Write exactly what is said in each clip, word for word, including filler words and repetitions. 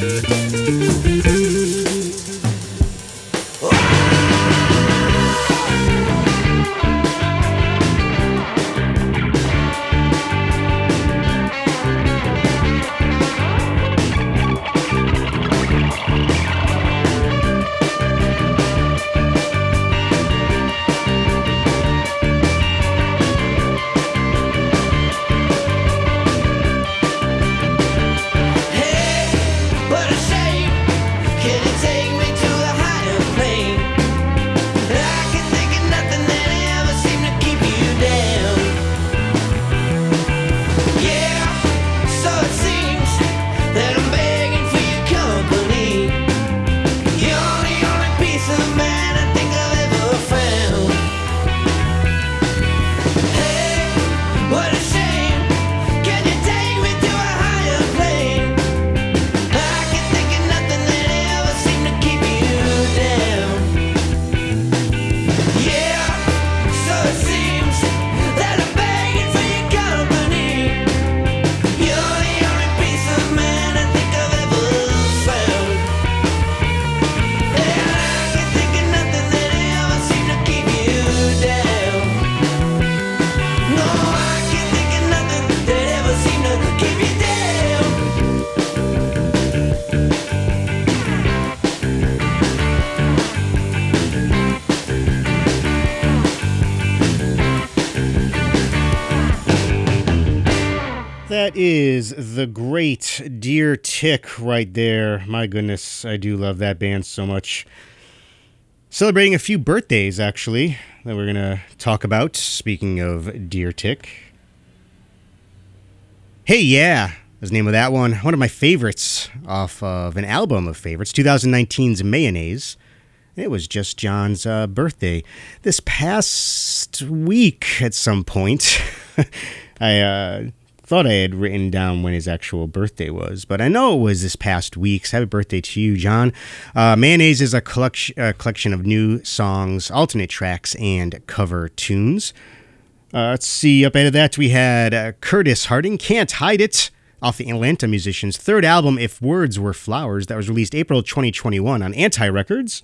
That is the great Deer Tick right there. My goodness, I do love that band so much. Celebrating a few birthdays, actually, that we're going to talk about. Speaking of Deer Tick. Hey Yeah is the name of that one. One of my favorites off of an album of favorites, twenty nineteen's Mayonnaise. It was just John's uh, birthday this past week at some point. I uh, thought I had written down when his actual birthday was, but I know it was this past week. So happy birthday to you, John. Uh, Mayonnaise is a collection, a collection of new songs, alternate tracks, and cover tunes. Uh, let's see, up ahead of that we had uh, Curtis Harding, Can't Hide It, off the Atlanta musicians' third album, If Words Were Flowers, that was released April twenty twenty-one on Anti Records.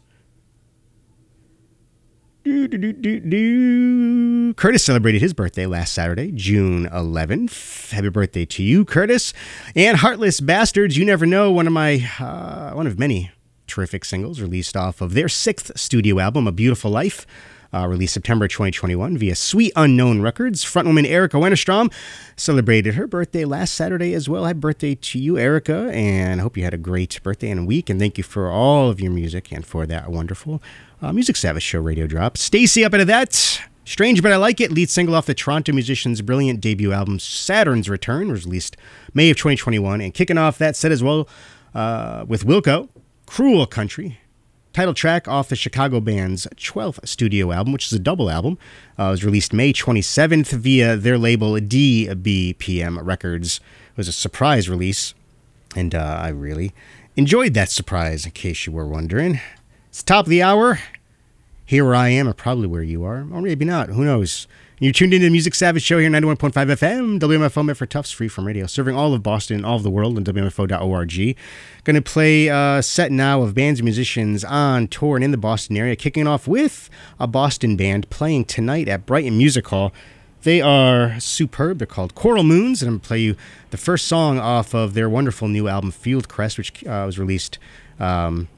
Do, do, do, do, do. Curtis celebrated his birthday last Saturday, June eleventh. Happy birthday to you, Curtis. And Heartless Bastards, You Never Know, one of my, uh, one of many terrific singles released off of their sixth studio album, A Beautiful Life, uh, released September twenty twenty-one via Sweet Unknown Records. Frontwoman Erica Wennerstrom celebrated her birthday last Saturday as well. Happy birthday to you, Erica, and I hope you had a great birthday and week, and thank you for all of your music and for that wonderful Uh, Music Savage Show radio drop. Stacy, up into that. Strange But I Like It, lead single off the Toronto musician's brilliant debut album, Saturn's Return, was released May of twenty twenty-one. And kicking off that set as well uh, with Wilco, Cruel Country, title track off the Chicago band's twelfth studio album, which is a double album. Uh, it was released May twenty-seventh via their label D B P M Records. It was a surprise release, and uh, I really enjoyed that surprise, in case you were wondering. It's the top of the hour. Here where I am, or probably where you are, or maybe not. Who knows? You're tuned into the Music Savage Show here, ninety-one point five F M, W M F O Medford Tufts, free from radio, serving all of Boston and all of the world on W M F O dot org. Going to play a set now of bands and musicians on tour and in the Boston area, kicking off with a Boston band playing tonight at Brighton Music Hall. They are superb. They're called Coral Moons, and I'm going to play you the first song off of their wonderful new album, Field Crest, which uh, was released Um,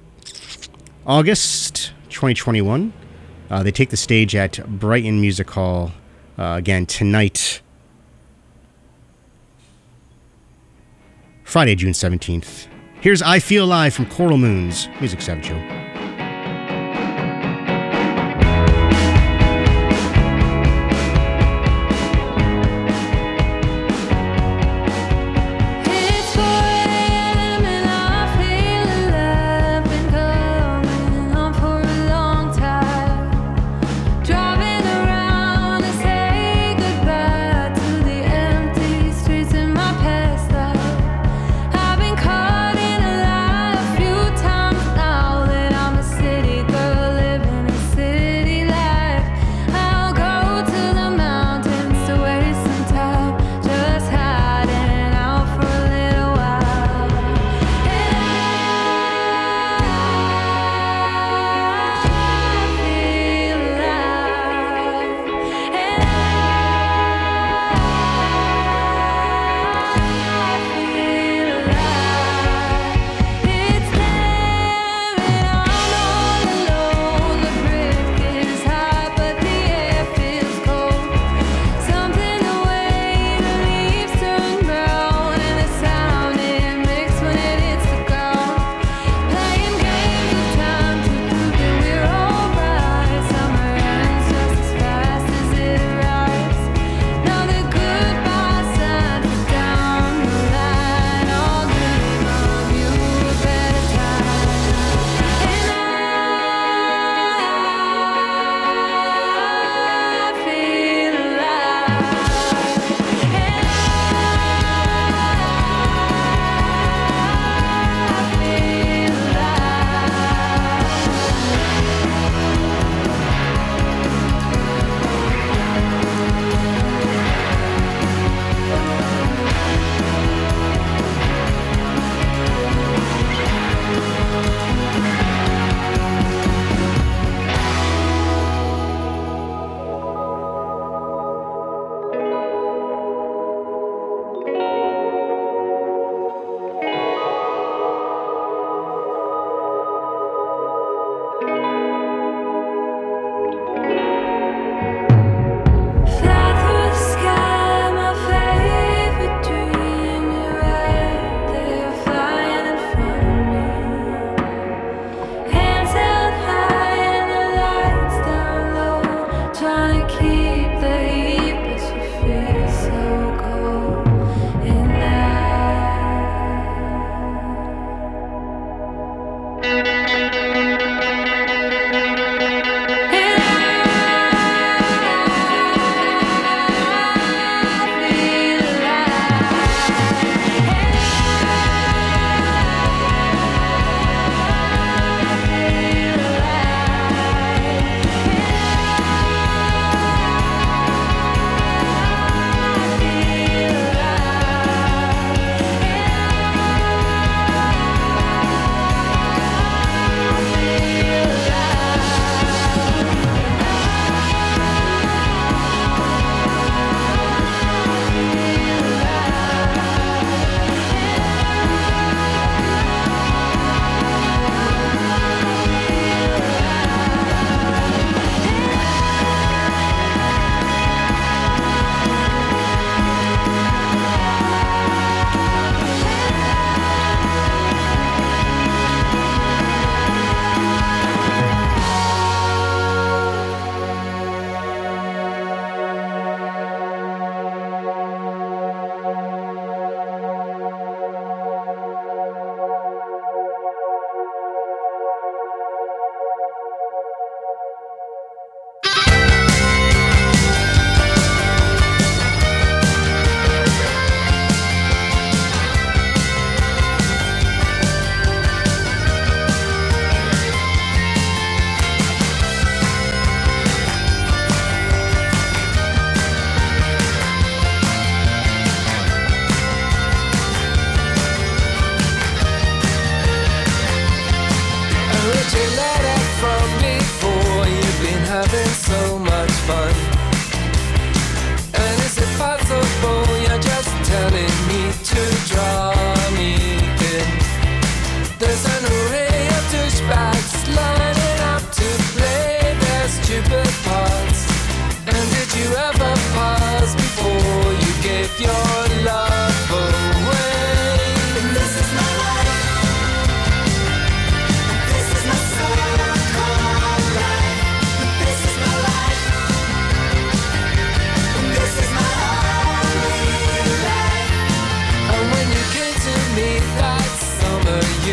August twenty twenty-one. Uh, they take the stage at Brighton Music Hall uh, again tonight, Friday, June seventeenth. Here's I Feel Alive from Coral Moons, Music Savage Show. I've been caught in a lie a few times now that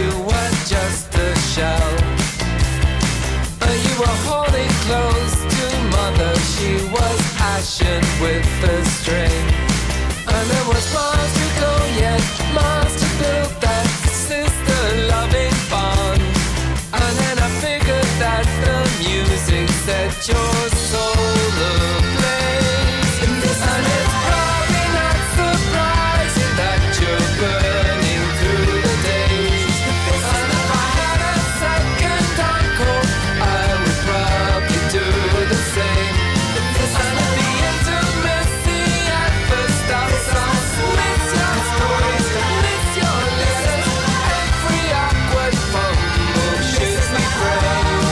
you were just a shell. Uh, you were holding close to mother, she was ashen with the strain. And there was miles to go yet, miles to build that sister-loving bond. And then I figured that the music set your soul ablaze. And it's probably not surprising that you're burning through the days. And if I had a second uncle, I would probably do the same. And if the intimacy ever stops, I'll miss your stories, miss your letters. Every awkward fumble shoots me brain.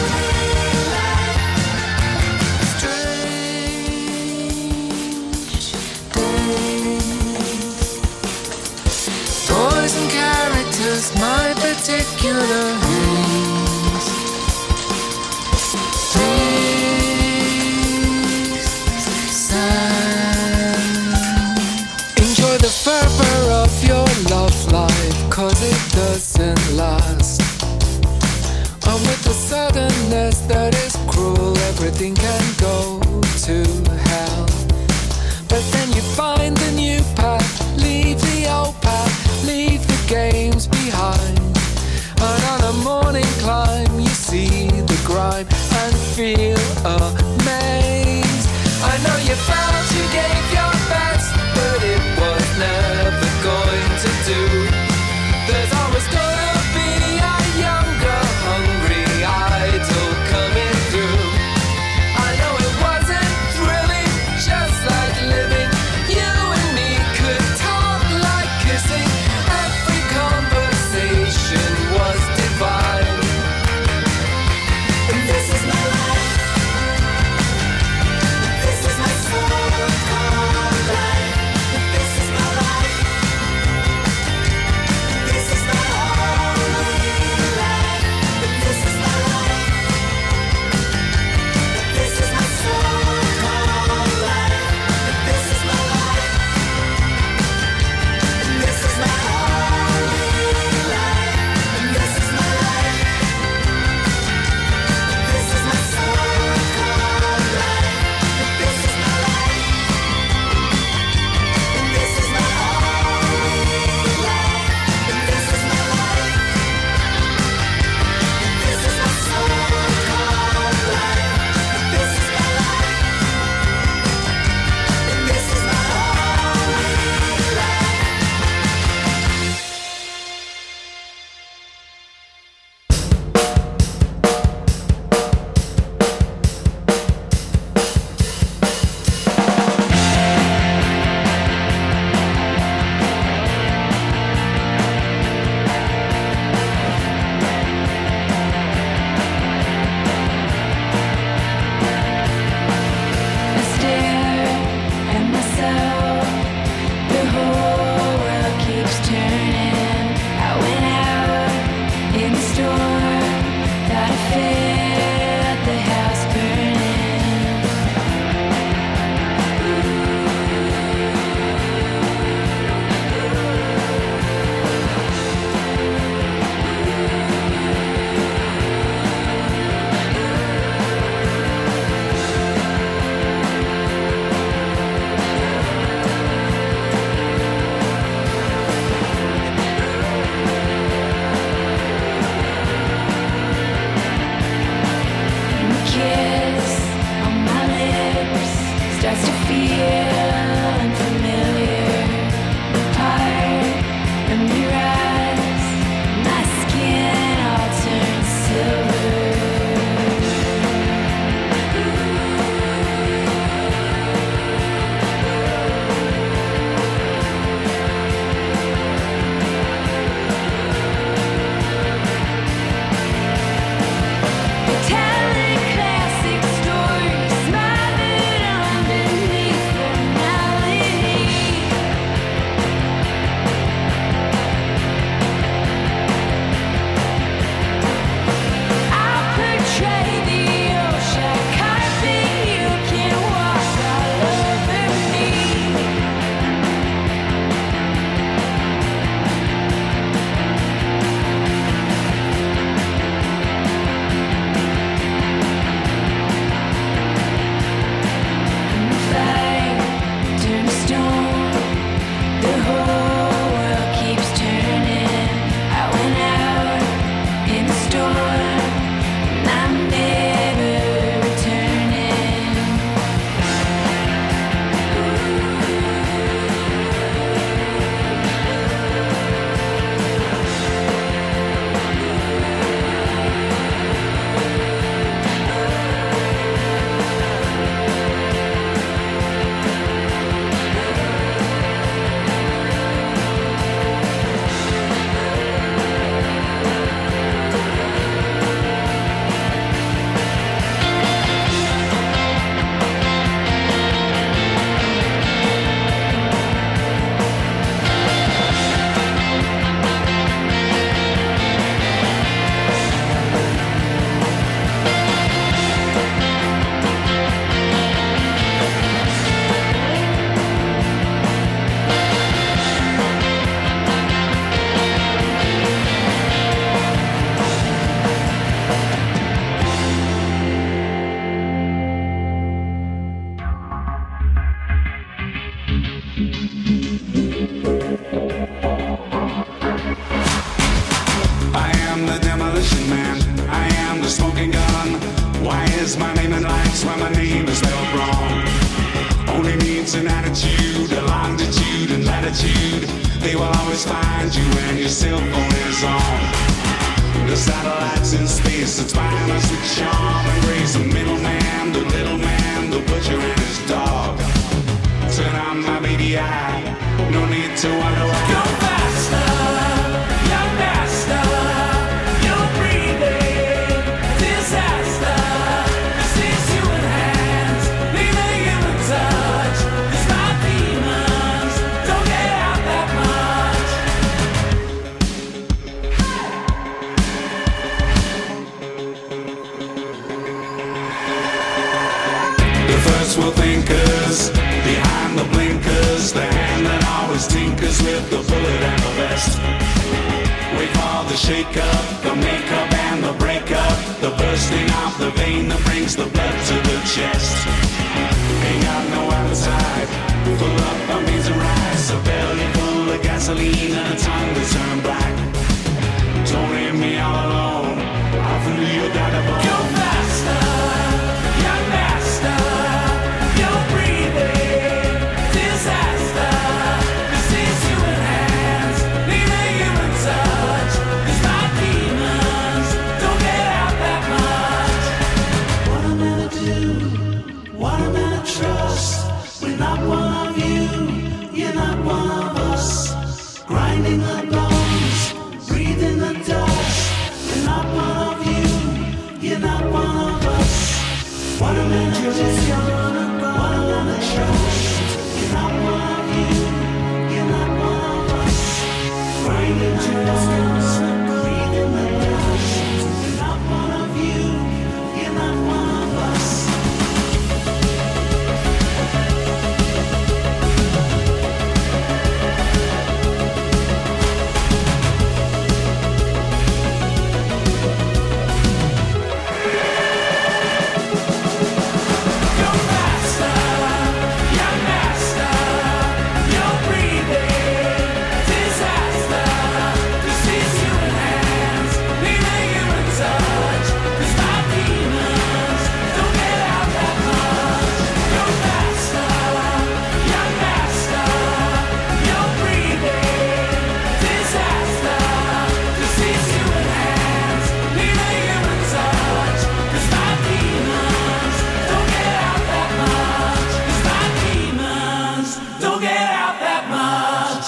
Toys and characters, my particular haze. Please, Sam, enjoy the fervor of your love life, cause it doesn't last. And with the suddenness that is cruel, everything can go to hell. But then you find the new path, leave the old path, leave the games behind. And on a morning attitude. They will always find you when your cell phone is on. The satellites in space inspire us with charm and grace. The middleman, the little man, the butcher and his dog. Turn on my baby eye, no need to wonder why. Go faster, young master, you're breathing disaster. This is human hands, leave a human touch. It's not demons, don't get out that much. The first world thinkers, behind the blinkers, the hand that always tinkers with the bullet and the vest. Wait for the shake-up, the make-up and the break-up, the bursting of the vein that brings the blood to the chest. Ain't got no appetite, full up of beans and rice, a belly full of gasoline and a tongue that's turned black. Don't leave me all alone, I feel you got a bone. Go faster, young master, you're breathing disaster. This is human hands, need a human touch. It's not demons, don't get out that much. What am I to do? What am I to trust? We're not one of you, you're not one of us. Grinding the bones, breathing the dust. We're not one of you, you're not one of us. What am I to do? What am I to trust? You're not one of you, you're not one of us. Grinding the bones, breathing the dust. We're not one of you, you're not one of us. Go faster, young master, you're breathing disaster. This is human hands, need a human touch. It's not demons, don't get out that much. Go faster, young master, you're breathing disaster. This is human hands, need a human touch. It's not demons, don't get out that much. It's not demons, don't get out that much.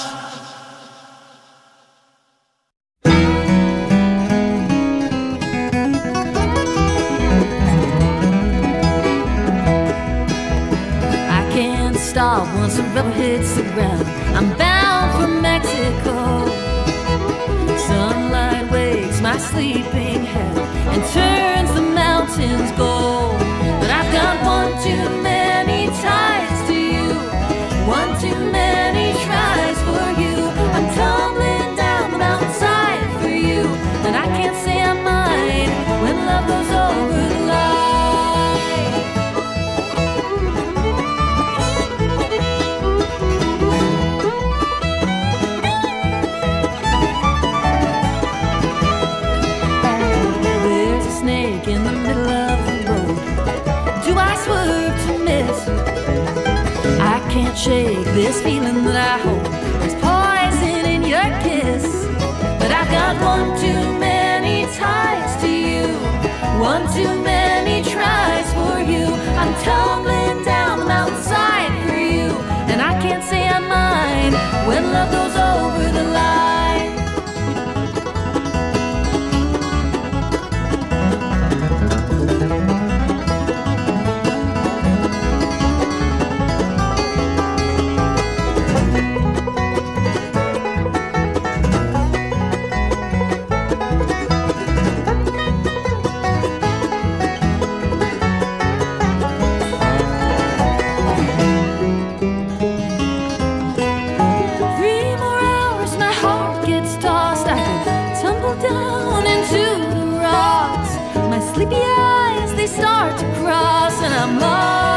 I can't stop once the rubber hits the ground. I'm bound for Mexico. Sunlight wakes my sleeping head and turns the mountains gold. But I've got one too many ties to you, one too many tries for you. I'm tumbling down the mountainside for you, and I can't say I'm mine when love goes over the line. There's a snake in the middle of the road. Do I swerve to miss? I can't shake this feeling that I hold. There's poison in your kiss. But I've got one too many ties to you, one too many tries for you. I'm tumbling down the mountainside for you, and I can't say I'm mine when love goes over the line. Three more hours, my heart gets tossed. I could tumble down into the rocks. My sleepy eyes, they start to cross, and I'm lost.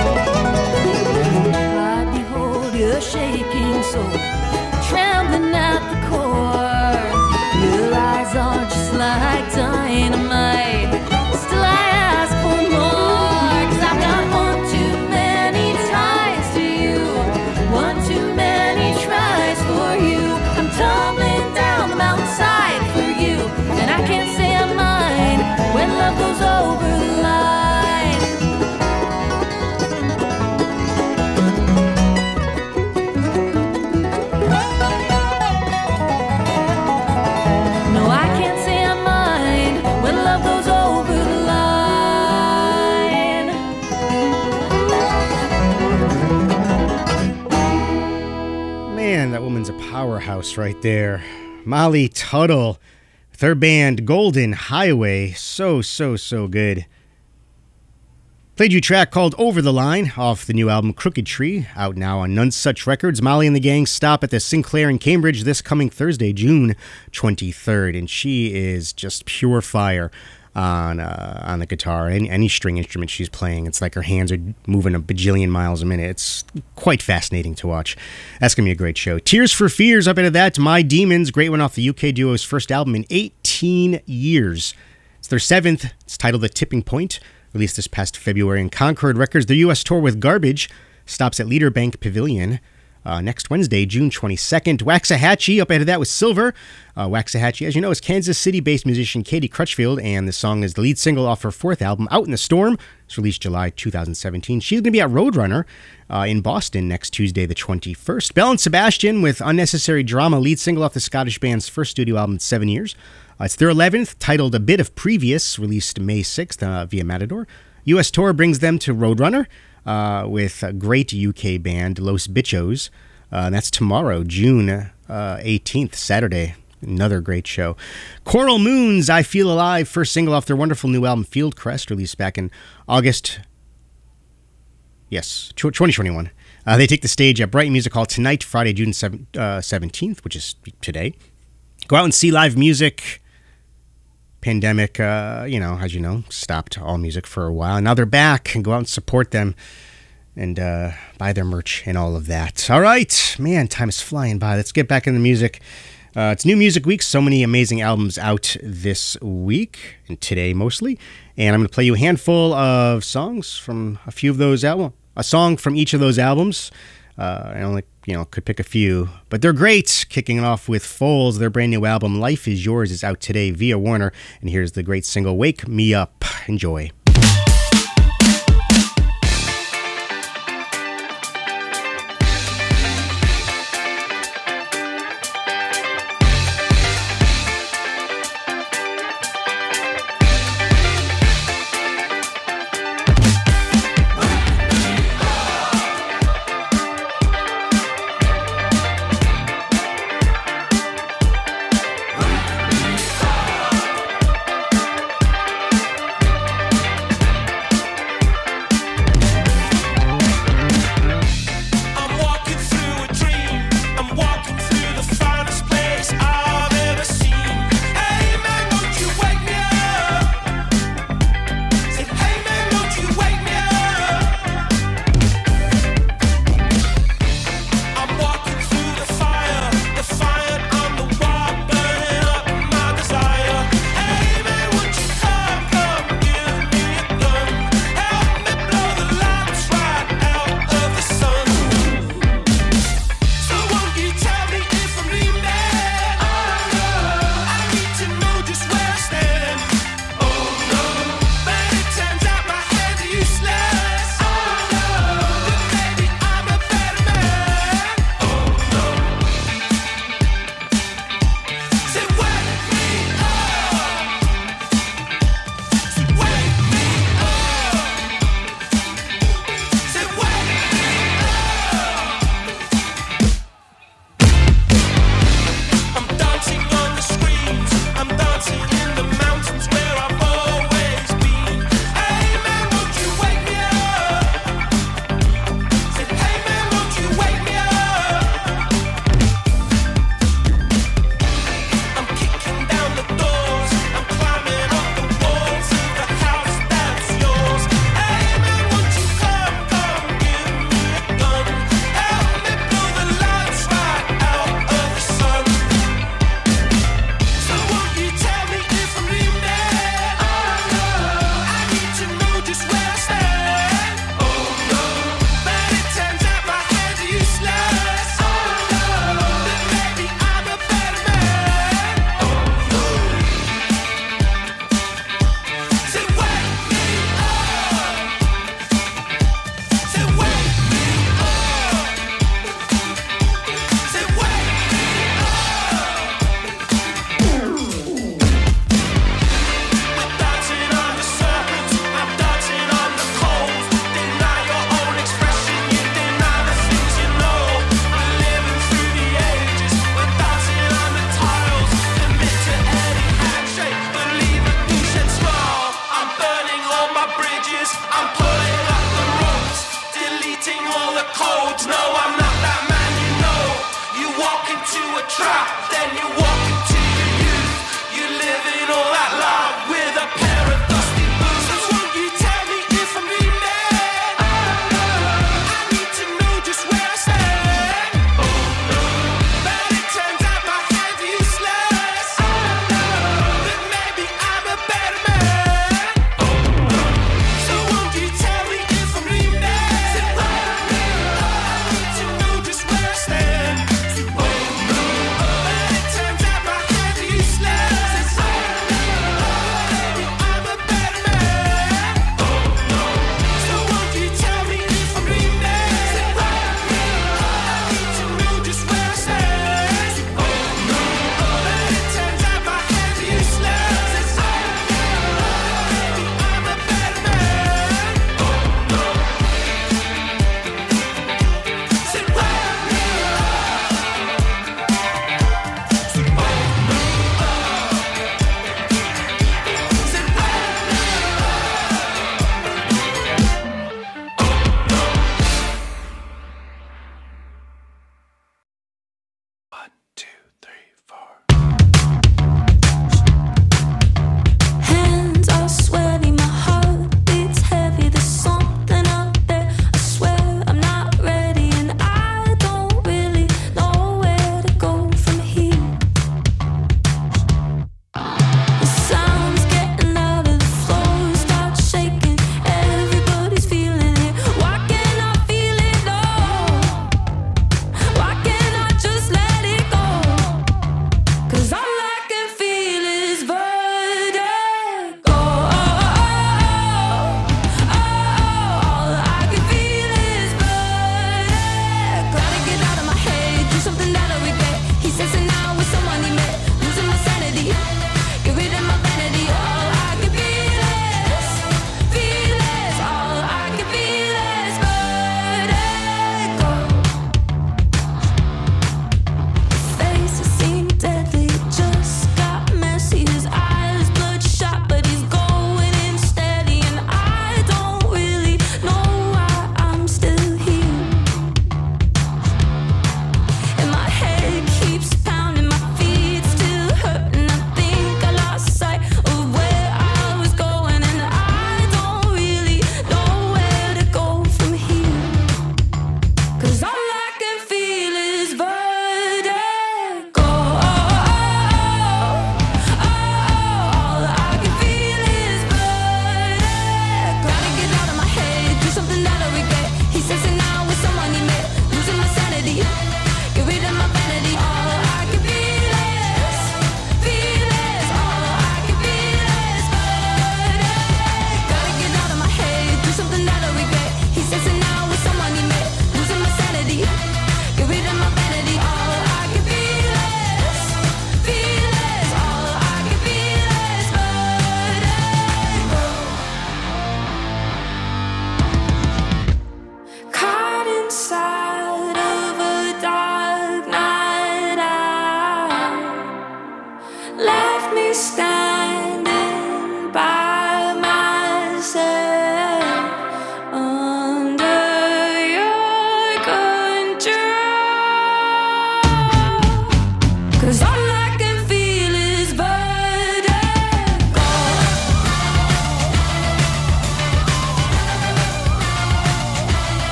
I behold your shaking soul, trembling now. powerhouse right there. Molly Tuttle, with her band Golden Highway. So, so, so good. Played you a track called Over the Line off the new album Crooked Tree, out now on None Such Records. Molly and the gang stop at the Sinclair in Cambridge this coming Thursday, June twenty-third, and she is just pure fire on uh, on the guitar. Any, any string instrument she's playing, it's like her hands are moving a bajillion miles a minute. It's quite fascinating to watch. That's going to be a great show. Tears for Fears, up into that. My Demons, great one off the U K duo's first album in eighteen years. It's their seventh. It's titled The Tipping Point. Released this past February in Concord Records. Their U S tour with Garbage stops at Leader Bank Pavilion uh, next Wednesday, June twenty-second. Waxahachie, up ahead of that with Silver. Uh, Waxahachie, as you know, is Kansas City-based musician Katie Crutchfield, and the song is the lead single off her fourth album, Out in the Storm. It's released July two thousand seventeen. She's going to be at Roadrunner uh, in Boston next Tuesday, the twenty-first. Belle and Sebastian with Unnecessary Drama, lead single off the Scottish band's first studio album in seven years. Uh, it's their eleventh, titled A Bit of Previous, released May sixth uh, via Matador. U S tour brings them to Roadrunner uh, with a great U K band, Los Bichos. Uh, and that's tomorrow, June uh, eighteenth, Saturday. Another great show. Coral Moons, I Feel Alive, first single off their wonderful new album, Fieldcrest, released back in August. Yes, twenty twenty-one. Uh, they take the stage at Brighton Music Hall tonight, Friday, June seventeenth, which is today. Go out and see live music. Pandemic, uh, you know, as you know, stopped all music for a while. Now they're back, and go out and support them and uh, buy their merch and all of that. All right, man, time is flying by. Let's get back in the music. Uh, it's New Music Week. So many amazing albums out this week, and today mostly. And I'm going to play you a handful of songs from a few of those albums. A song from each of those albums. Uh, I only, you know, could pick a few, but they're great. Kicking it off with Foals, their brand new album, Life Is Yours, is out today via Warner. And here's the great single, Wake Me Up. Enjoy. I'm pulling up the ropes, deleting all the codes. No, I'm not that man, you know. You walk into a trap, then you walk into your youth. You live in all that love with a pair of dusty boots. So won't you tell me if I'm dreaming? I need to know just where I stand. But it turns out my hands are useless. That maybe I'm a better man. So won't you tell me if I'm dreaming? I need to know just where I stand. But it turns out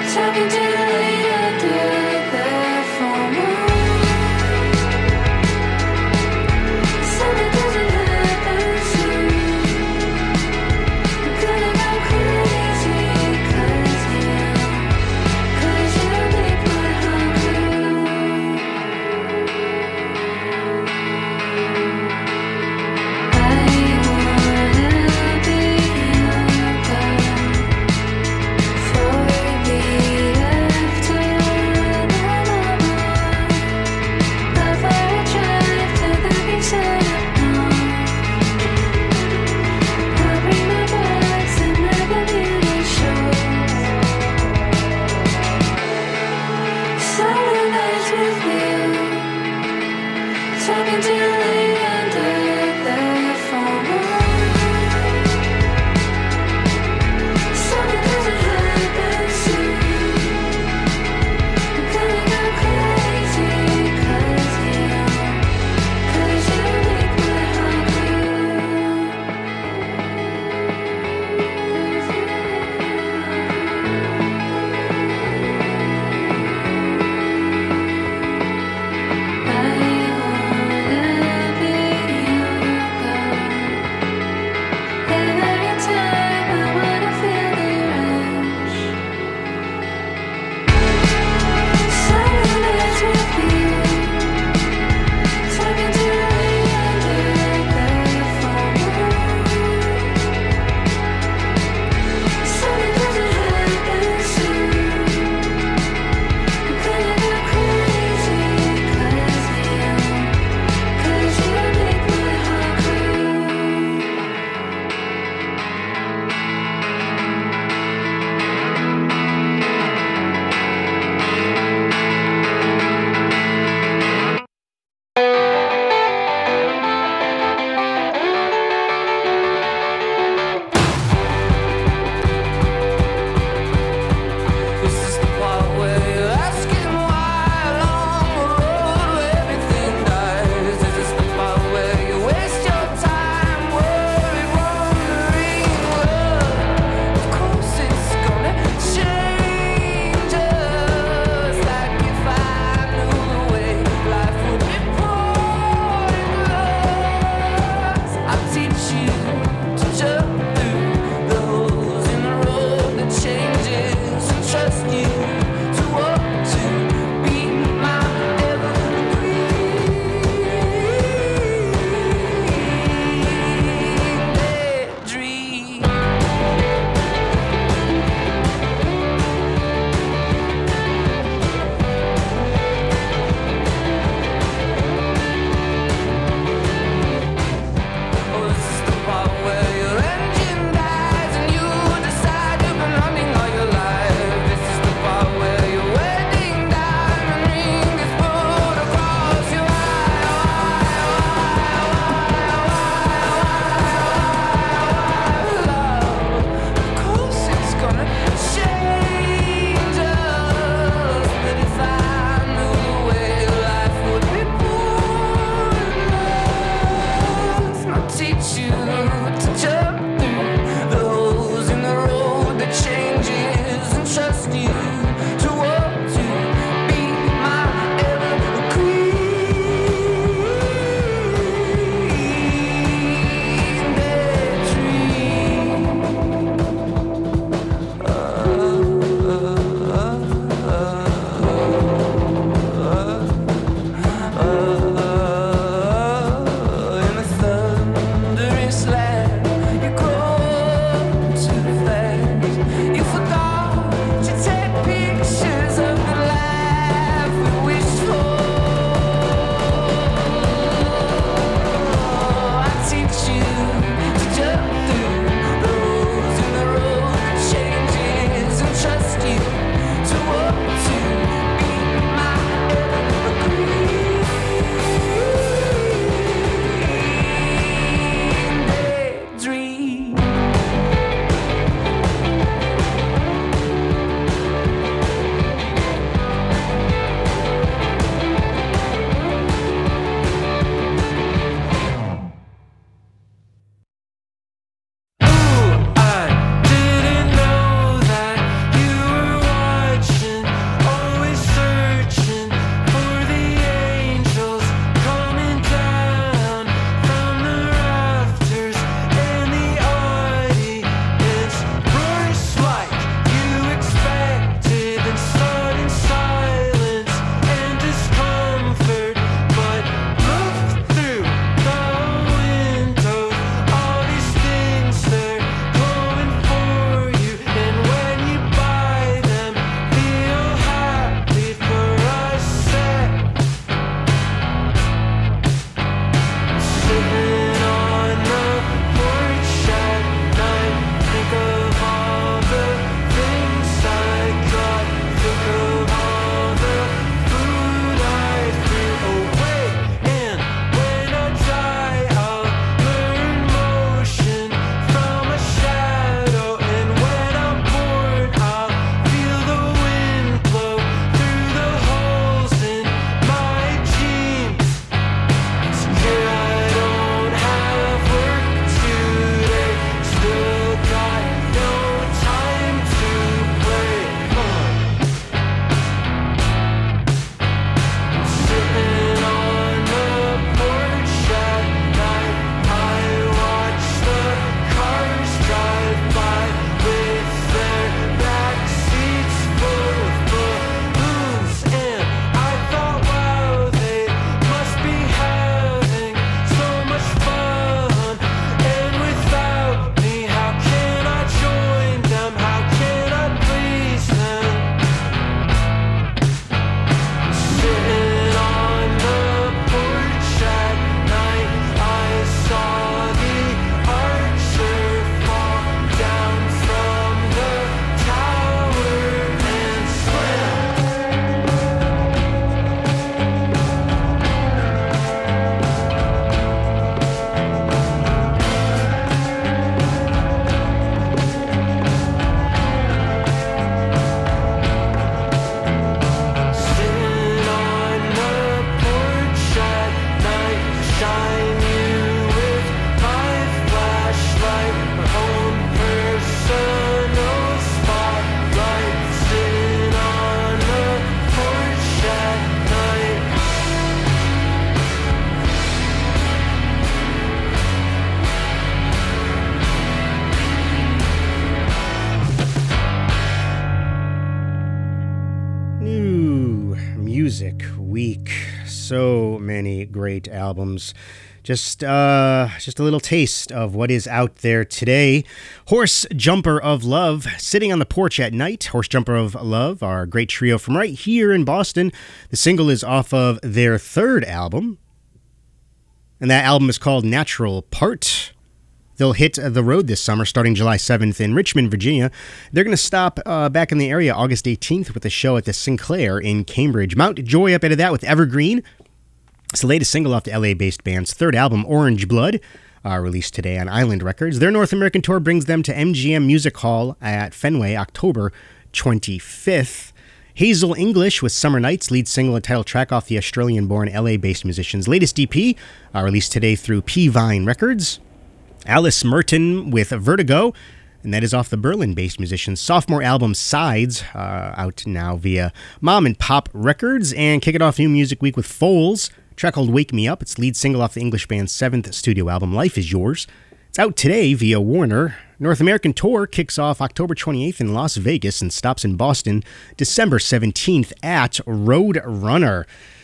Talking to the leader, did that for more. Said it doesn't happen soon. I'm gonna go crazy, cause you, cause you make my heart grow. I wanna be your girl. For we be left New Music Week. So many great albums. Just uh, just a little taste of what is out there today. Horse Jumper of Love, Sitting on the Porch at Night. Horse Jumper of Love, our great trio from right here in Boston. The single is off of their third album, and that album is called Natural Part. They'll hit the road this summer, starting July seventh in Richmond, Virginia. They're going to stop uh, back in the area August eighteenth with a show at the Sinclair in Cambridge. Mount Joy up into that with Evergreen. It's the latest single off the L A-based band's third album, Orange Blood, uh, released today on Island Records. Their North American tour brings them to M G M Music Hall at Fenway, October twenty-fifth. Hazel English with Summer Nights, lead single and title track off the Australian-born L A-based musician's latest E P, uh, released today through P-Vine Records. Alice Merton with Vertigo, and that is off the Berlin-based musician's sophomore album Sides, uh, out now via Mom and Pop Records. And kick it off New Music Week with Foals, track called Wake Me Up. It's lead single off the English band's seventh studio album, Life Is Yours. It's out today via Warner. North American tour kicks off October twenty-eighth in Las Vegas and stops in Boston December seventeenth at Road Runner.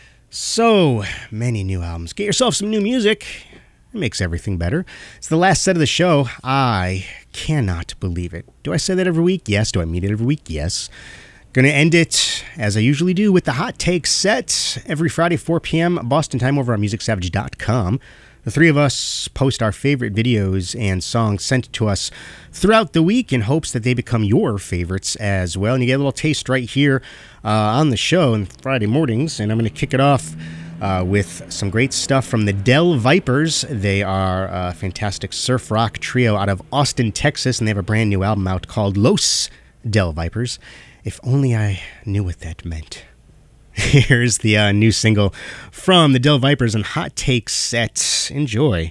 So many new albums. Get yourself some new music. It makes everything better. It's the last set of the show. I cannot believe it. Do I say that every week? Yes. Do I mean it every week? Yes. Gonna end it, as I usually do, with the Hot Take set every Friday, four p.m. Boston time over on music savage dot com. The three of us post our favorite videos and songs sent to us throughout the week in hopes that they become your favorites as well. And you get a little taste right here uh, on the show on Friday mornings. And I'm going to kick it off Uh, with some great stuff from the Del Vipers. They are a fantastic surf rock trio out of Austin, Texas, and they have a brand new album out called Los Del Vipers. If only I knew what that meant. Here's the uh, new single from the Del Vipers and Hot Take Set. Enjoy.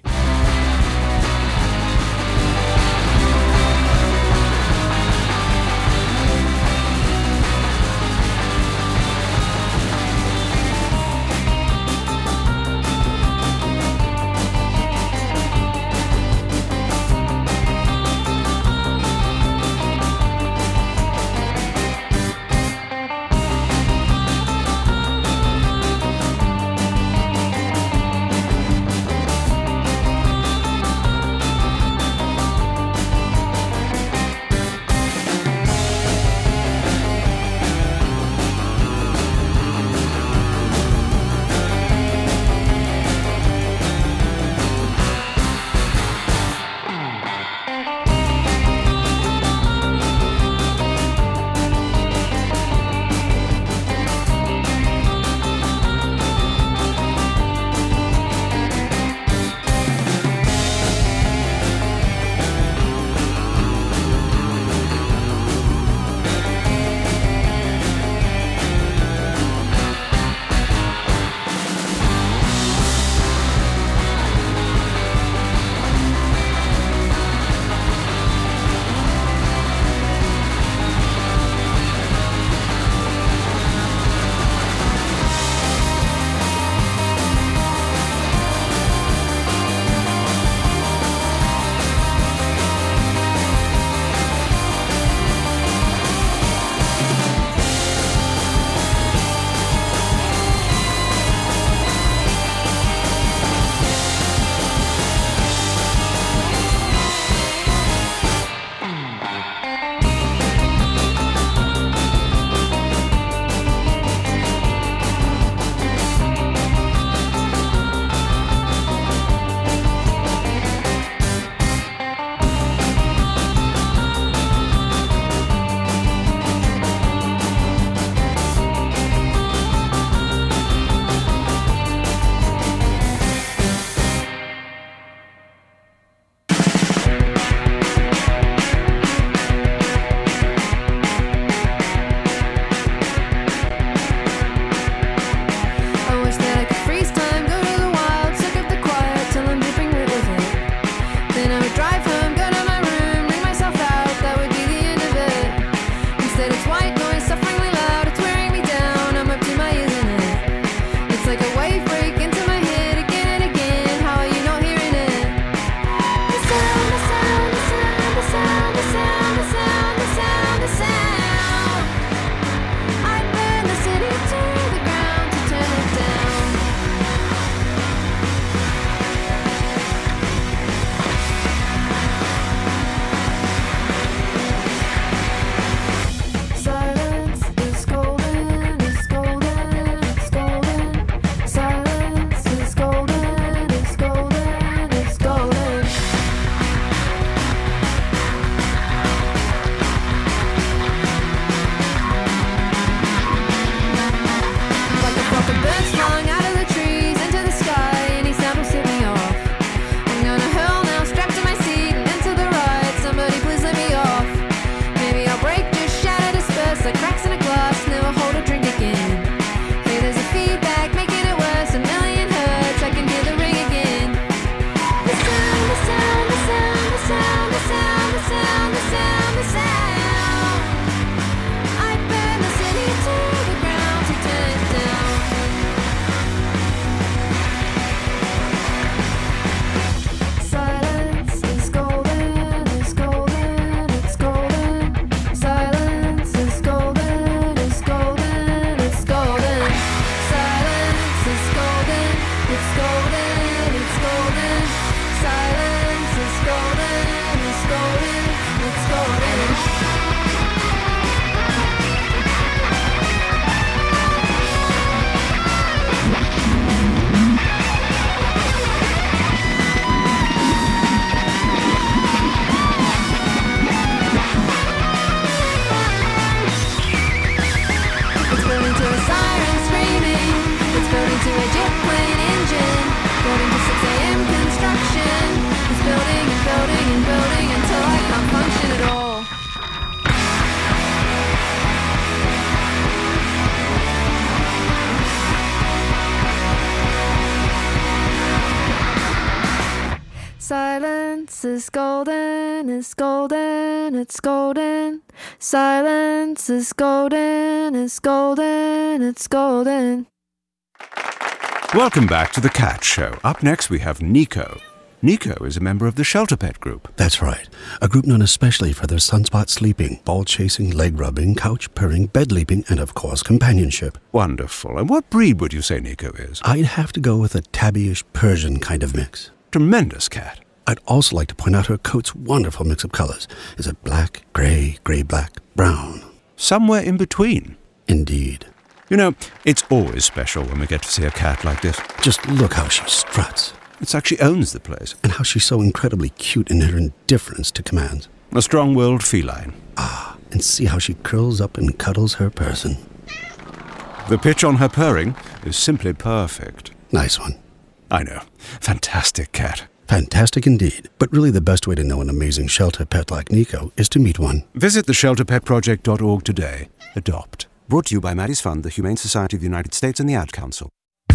Silence is golden, it's golden, it's golden. Silence is golden, it's golden, it's golden. Welcome back to The Cat Show. Up next we have Nico. Nico is a member of the Shelter Pet Group. That's right. A group known especially for their sunspot sleeping, ball chasing, leg rubbing, couch purring, bed leaping, and of course companionship. Wonderful. And what breed would you say Nico is? I'd have to go with a tabbyish Persian kind of mix. Tremendous cat. I'd also like to point out her coat's wonderful mix of colors. Is it black, gray, gray-black, brown? Somewhere in between. Indeed. You know, it's always special when we get to see a cat like this. Just look how she struts. It's like she owns the place. And how she's so incredibly cute in her indifference to commands. A strong-willed feline. Ah, and see how she curls up and cuddles her person. The pitch on her purring is simply perfect. Nice one. I know. Fantastic cat. Fantastic indeed. But really the best way to know an amazing shelter pet like Nico is to meet one. Visit the shelter pet project dot org today. Adopt. Brought to you by Maddie's Fund, the Humane Society of the United States, and the Ad Council.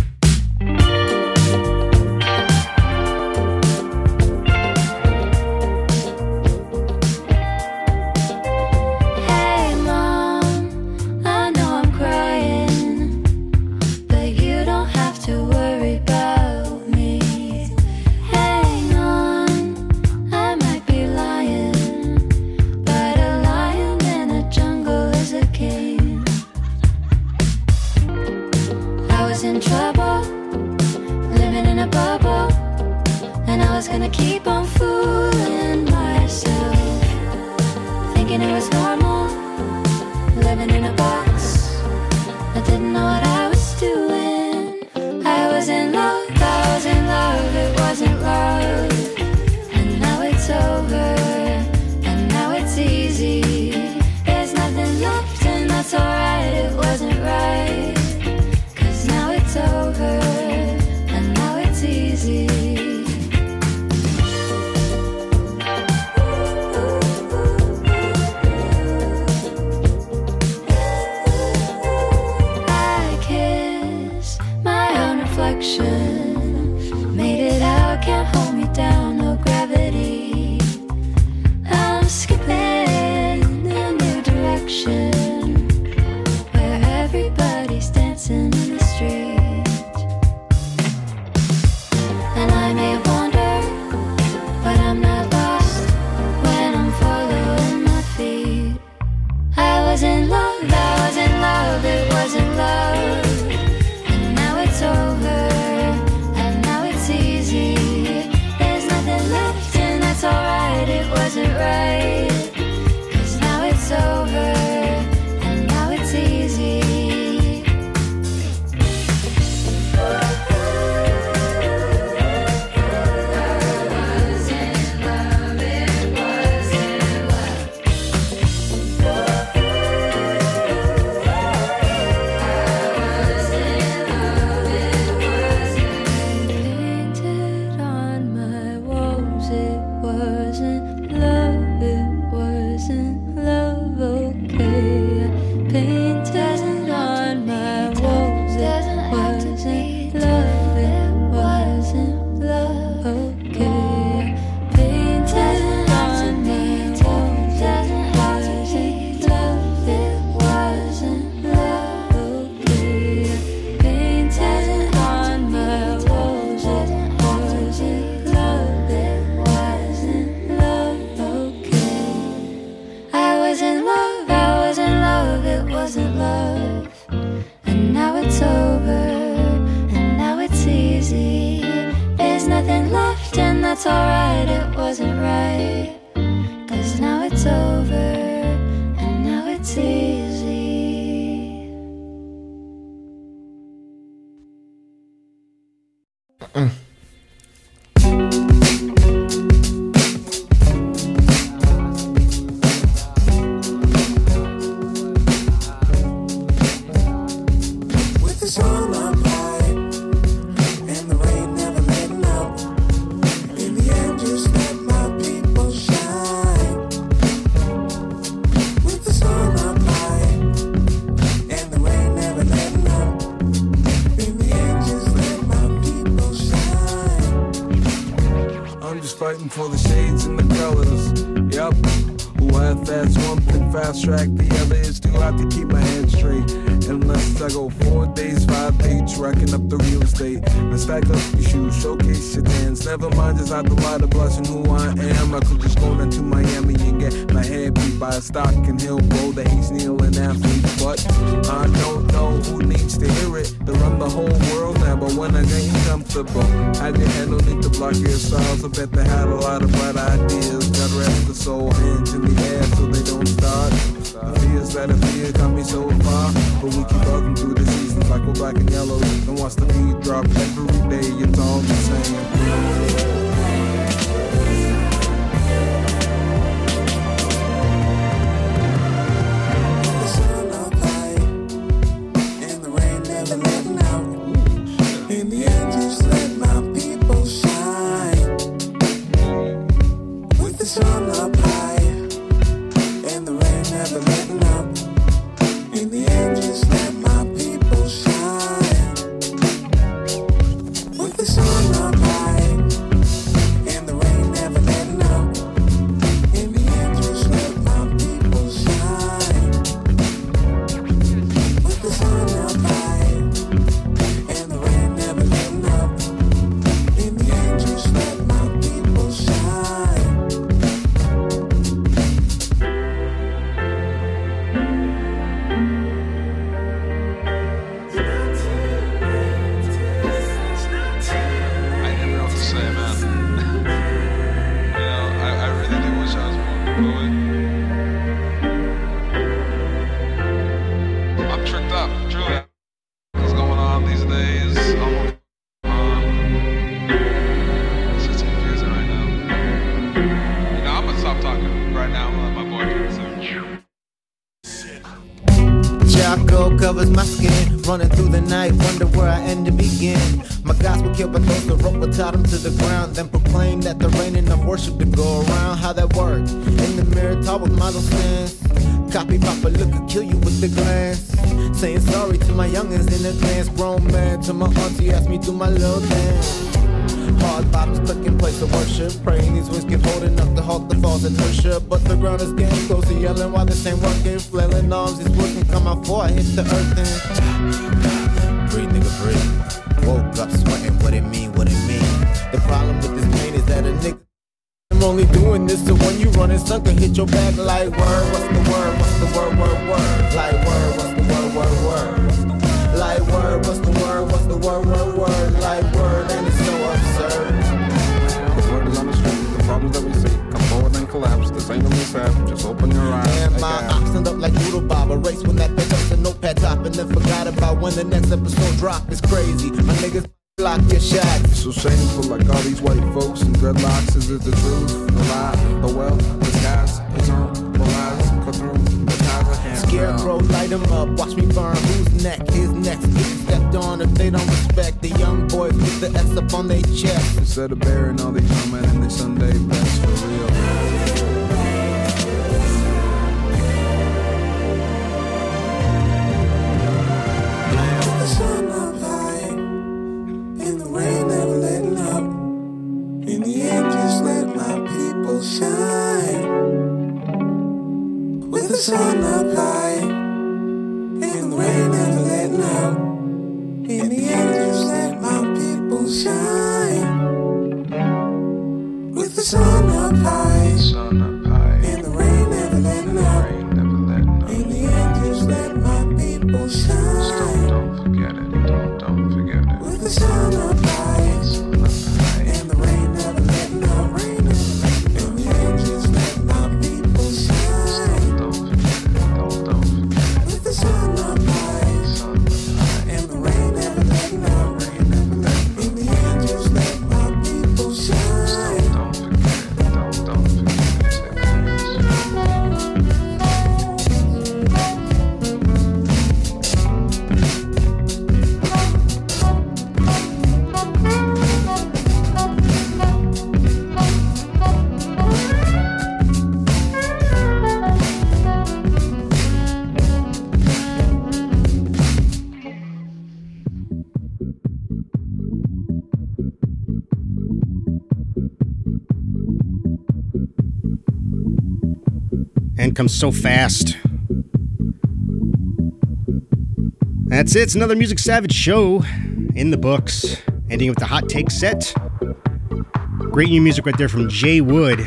Gonna keep on fooling myself, thinking it was normal, living in a box. I didn't know what I was doing. I was in love, I was in love, it wasn't love. And now it's over, and now it's easy. There's nothing left, and that's alright, it wasn't right. Cause now it's over, and now it's easy. Made it out, can't hold me down, no gravity. I'm skipping a new direction, where everybody's dancing in the street. And I may have wandered, but I'm not lost when I'm following my feet. I was in love, I was in love, it wasn't love. And now it's over. It's alright, it wasn't right. Cause now it's over, and now it's easy. I was in love, it wasn't love. I was in love, it wasn't. Painted on my walls, it wasn't love, it wasn't love, okay. Painted on my walls, it wasn't love, it wasn't love, okay. Painted on my walls, it wasn't love, it wasn't love, okay. Painted on my walls, it wasn't love, it wasn't love, okay. I was in love, I was in love, it wasn't love. And now it's over, and now it's easy. There's nothing left, and that's alright, it wasn't right. Cause now it's over, and now it's easy. Mm. With the song on pipe and the rain never letting up. In the end, just let my people shine. for the shades and the colors. Yup. Who had fast one thing fast track, the other is too hot to keep my head straight. Unless I go four days, five days, racking up the real estate. Now stack up your shoes, showcase your dance. Never mind, just out the light of blushing who I am. I could just go down to Miami and get my head beat by a stock and hill bro, the Ace Neal and athletes. But I don't know who needs to hear it to run the whole world now. But when I get comfortable, I did had no need to block your styles. I bet they had a lot of bright ideas. God rest the soul, hands in the air so they don't start. The fears that I fear got me so far, but we keep bugging through the seasons like we're black and yellow. And once the beat drop every day, it's all the same. Covers my skin, running through the night, wonder where I end to begin. My gospel killed by those that rope will tie them to the ground, then proclaim that there ain't enough worship to go around. How that work? In the mirror, talk with model stance. Copy papa, look and kill you with the glance. Saying sorry to my youngins in advance. Grown man to my auntie, asked me do my little dance. Hard bottoms clicking, place of worship. Praying these wings get holding up to halt the falls inertia. But the ground is getting closer, yelling while this ain't working. Flailing arms, these words can come out before I hit the earth and breathe, nigga, breathe. Woke up sweating, what it mean, what it mean. The problem with this pain is that a nigga I'm only doing this so when you running, son can hit your back like word. What's the word, what's the word, word, word. Like word, what's the word, word, word. Like word, what's the word, what's the word, word, word. Like word, and it's so absurd. The word is on the street, the problems that we see come forward and collapse. This ain't no mishap, just open your eyes. And my ops end up like Doodle Bob. A race when that bitch up the notepad top and then forgot about when the next episode drop. It's crazy, my niggas lock your shot. So shameful like all these white folks and dreadlocks. Is it the truth, the lie, the well, the skies, his own, the lies, cut through the ties I can't Scarecrow, light him up, watch me burn. Who's next? His next. Get stepped on if they don't respect. The young boys with the S up on their chest. Instead of burying all these young men in their Sunday best for real. With the sun up high, and the rain never letting up. In the end, just let my people shine. With the sun up high. Time comes so fast. That's it. It's another Music Savage show in the books. Ending with the hot take set. Great new music right there from Jay Wood.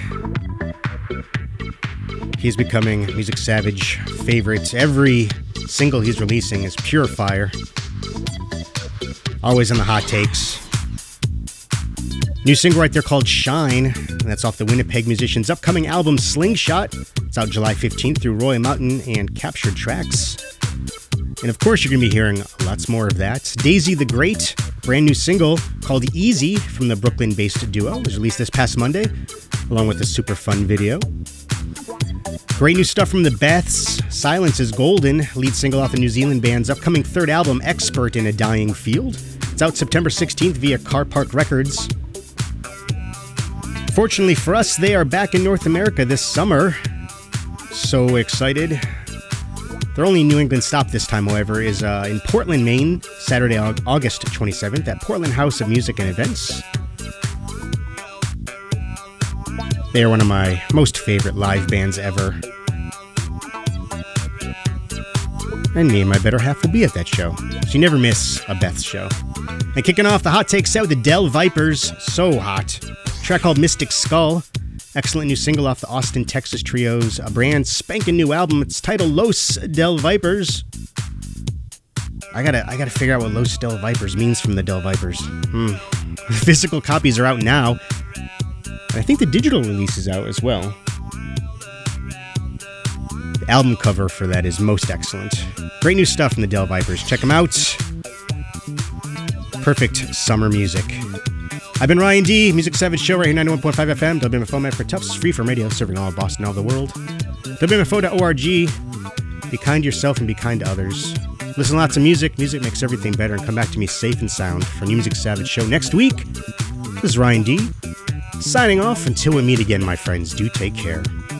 He's becoming Music Savage favorite. Every single he's releasing is pure fire. Always on the hot takes. New single right there called Shine. And that's off the Winnipeg Musicians' upcoming album Slingshot. It's out July fifteenth through Roy Mountain and Captured Tracks. And of course, you're going to be hearing lots more of that. Daisy the Great, brand new single called Easy from the Brooklyn-based duo, was released this past Monday, along with a super fun video. Great new stuff from the Beths. Silence is Golden, lead single off the New Zealand band's upcoming third album, Expert in a Dying Field. It's out September sixteenth via Car Park Records. Fortunately for us, they are back in North America this summer. So excited. Their only New England stop this time, however, is uh, in Portland, Maine, Saturday, August twenty-seventh at Portland House of Music and Events. They are one of my most favorite live bands ever. And me and my better half will be at that show. So you never miss a Beth's show. And kicking off the hot take set with the Del Vipers. So hot. A track called Mystic Skull. Excellent new single off the Austin, Texas trio's a brand spanking new album. It's titled Los Del Vipers. I gotta, I gotta figure out what Los Del Vipers means from the Del Vipers. Hmm. The physical copies are out now. And I think the digital release is out as well. The album cover for that is most excellent. Great new stuff from the Del Vipers. Check them out. Perfect summer music. I've been Ryan D, Music Savage Show right here, ninety-one point five F M, W M F O Met for Tufts, free from radio, serving all of Boston, all the world. W M F O dot org. Be kind to yourself and be kind to others. Listen to lots of music. Music makes everything better, and come back to me safe and sound for a new Music Savage Show next week. This is Ryan D, signing off. Until we meet again, my friends, do take care.